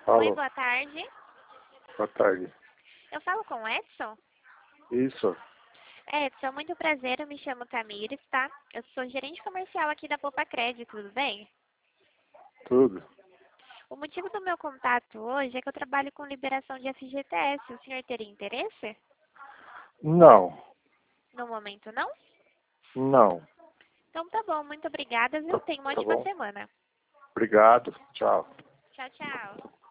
Oi, Alô, boa tarde. boa tarde. Eu falo com o Edson? Isso, Edson, muito prazer, eu me chamo Tamires, tá? Eu sou gerente comercial aqui da Poupa Crédito, tudo bem? tudo. O motivo do meu contato hoje é que eu trabalho com liberação de FGTS. O senhor teria interesse? Não, No momento, não? não. Então tá bom, muito obrigada, viu? Tá, Tenha uma tá ótima bom? semana. Obrigado, tchau. Tchau, tchau.